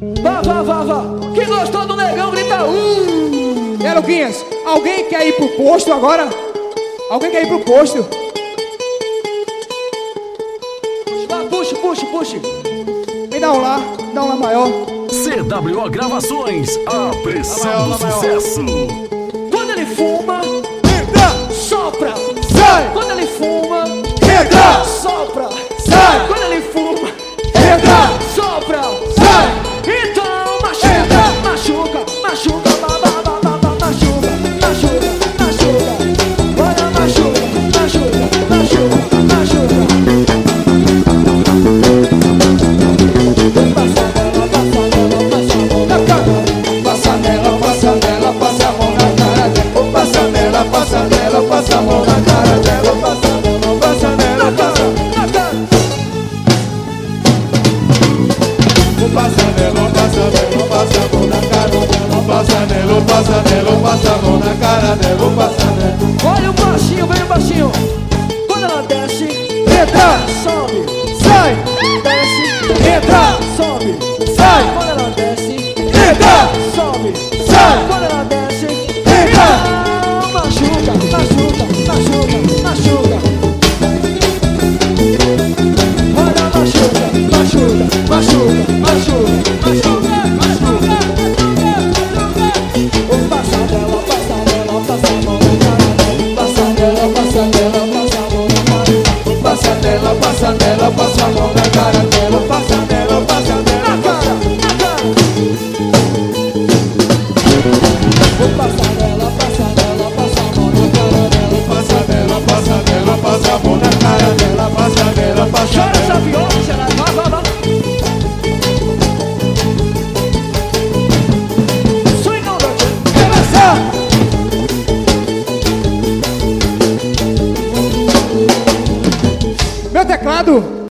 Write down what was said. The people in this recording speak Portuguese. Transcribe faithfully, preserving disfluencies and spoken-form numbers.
Vá, vá, vá, vá. Quem gostou do negão, grita uh! E aí, Luquinhas, alguém quer ir pro posto agora? Alguém quer ir pro posto? Vá, puxa, puxa, puxa. Vem dar um lá, dá um lá maior. C W O Gravações, a pressão Lá maior, do lá maior. sucesso. Quando ele fuma, Entra, sopra. sai, Quando ele fuma, entra, sopra. sai, Quando ele fuma, entra, sopra. sai. Então machuca, machuca, machuca, ba, ba, ba, ba, ba, machuca, machuca, machuca. Bora machuca, machuca, machuca, machuca. Passa nela, passa nela, passa a mão na cara dela. Passa nela, passa nela, passa a mão na cara dela. Passa nela, passa nela, passa. Passa nela, passa nela, passa a mão na cara dela. Passa nela, passa nela, passa a mão na cara dela. Passa nela. Olha o baixinho, vem o baixinho. Quando ela desce, Entra, sobe, sai, desce, entra, sobe, sai, quando ela desce, entra, sobe, sai, quando ela desce, entra. então machuca, machuca, machuca, machuca. Olha, machuca, machuca, machuca, machuca, machuca, machuca, machuca. Passa dela, passa dela, passa a mão na cara dela. Passa nela, passa nela, passa a mão na cara dela. Passa nela, passa nela, passa a mão na cara dela. Passa nela, passa nela, Na cara, na cara. Passa dela, passa dela, passa a mão na cara dela. passa nela, passa nela, passa a mão na cara dela. Passa nela, passa Chora nela. essa viola, será? Vá, vá, vá. Swing on the Começa! Meu teclado